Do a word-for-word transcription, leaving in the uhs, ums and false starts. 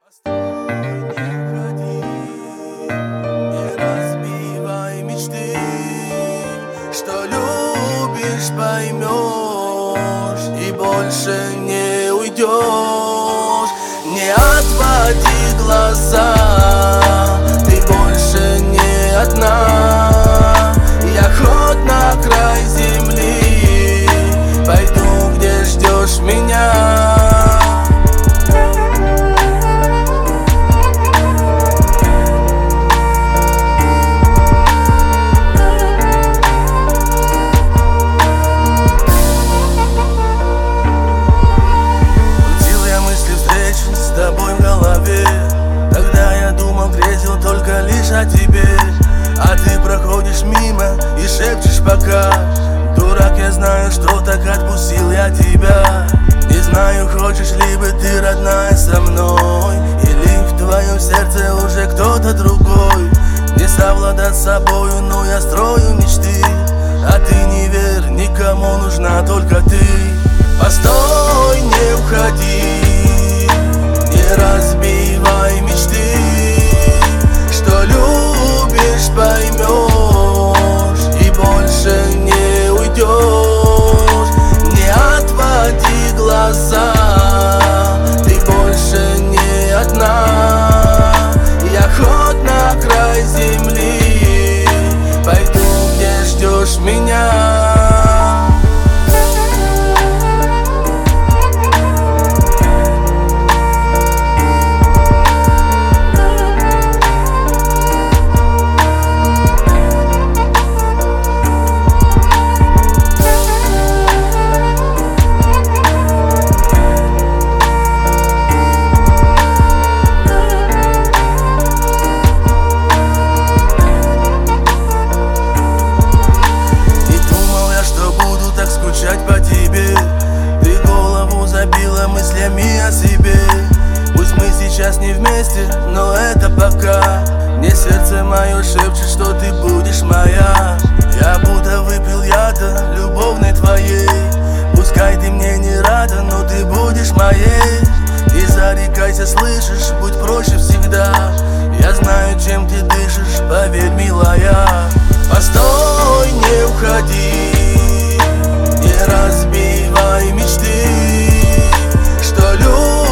Не уходи, не разбивай мечты. Что любишь, поймешь и больше не уйдешь. Не отводи глаза, ты больше не одна. Я хоть на край земли пойду, где ждешь меня. С тобой в голове, тогда я думал, грезил только лишь о тебе. А ты проходишь мимо и шепчешь пока. Дурак, я знаю, что так отпустил я тебя. Не знаю, хочешь ли бы ты, родная, со мной, или в твоем сердце уже кто-то другой. Не совладать с собою, но я строю мечты. А ты не верь, никому нужна только ты. Постой, не уходи, не разбивай мечты. Что любишь, поймешь и больше не уйдешь. Не отводи глаза, ты больше не одна. Я хоть на край земли пойду, где ждешь меня. По тебе ты голову забила мыслями о себе. Пусть мы сейчас не вместе, но это пока. Мне сердце мое шепчет, что ты будешь моя. Я будто выпил яда любовной твоей. Пускай ты мне не рада, но ты будешь моей. Не зарекайся, слышишь, будь проще всегда. Я знаю, чем ты дышишь, поверь, милая. Постой, не уходи, не разбивай мечты. Что любишь,